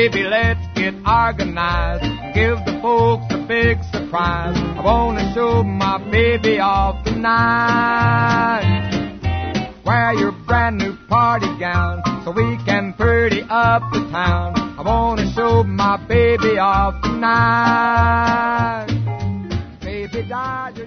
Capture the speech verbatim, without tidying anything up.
baby, let's get organized and give the folks a big surprise. I want to show my baby off tonight. Wear your brand new party gown so we can pretty up the town. I want to show my baby off tonight. Baby, die.